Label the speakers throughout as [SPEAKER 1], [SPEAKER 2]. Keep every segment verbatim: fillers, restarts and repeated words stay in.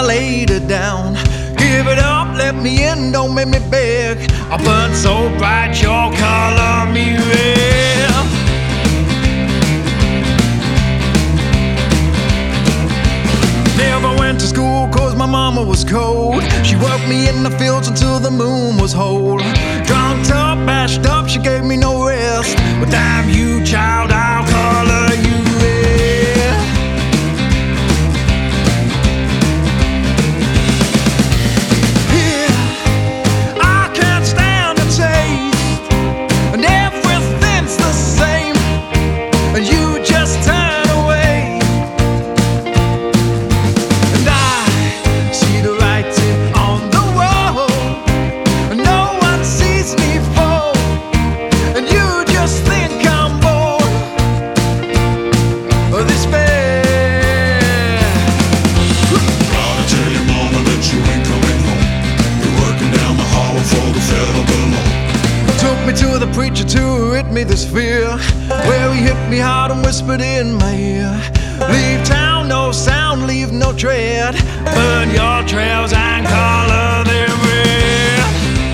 [SPEAKER 1] laid it down. Give it up, let me in, don't make me beg. I burn so bright, your color me red. Never went to school cause my mama was cold. She worked me in the fields until the moon was whole. Drunk up, bashed up, she gave me no rest. But damn you, child, I'll color you red. Yeah, I can't stand the taste, and everything's the same, and you just turn away. And I see the writing on the wall, and no one sees me fall, and you just think I'm bored of despair.
[SPEAKER 2] Gotta tell your mama that you ain't coming home. You're working down the hall for the fella below.
[SPEAKER 1] Took me to the preacher to hit me this fear, where he hit me hard and whispered in my ear. Leave town, no sound, leave no tread. Burn your trails and color them red.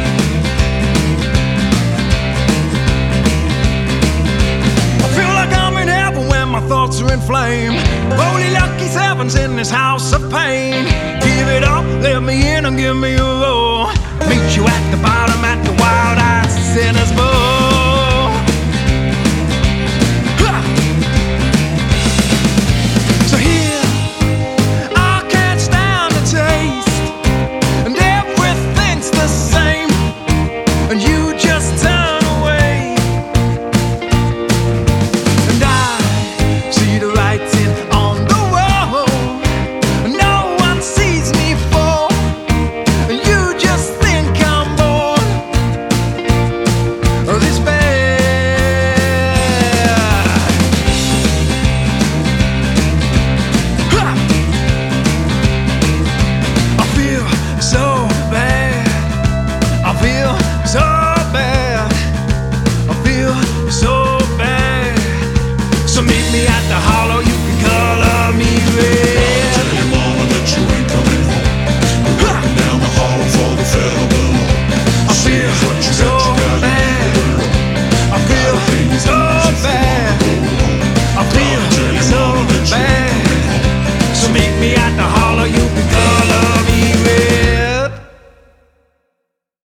[SPEAKER 1] I feel like I'm in heaven when my thoughts are inflamed. Holy lucky sevens in this house of pain. Give it up, let me in and give me a roll. Meet you at the bottom at the wild eyed sinner's bowl. Ha! So here, I can't stand the taste, and everything's the same, and you just turn away. And I see the writing on the wall, and no one sees me fall, and you just think I'm bored of despair. Ha! I feel so bad. I feel so bad. I feel so bad. So meet me at the hollow, you can color me red.
[SPEAKER 2] Tell your mama that you ain't coming home. You're working down the hall for the fella below.
[SPEAKER 1] I feel so bad. I feel so bad. I feel so bad. So meet me at the hollow, you can color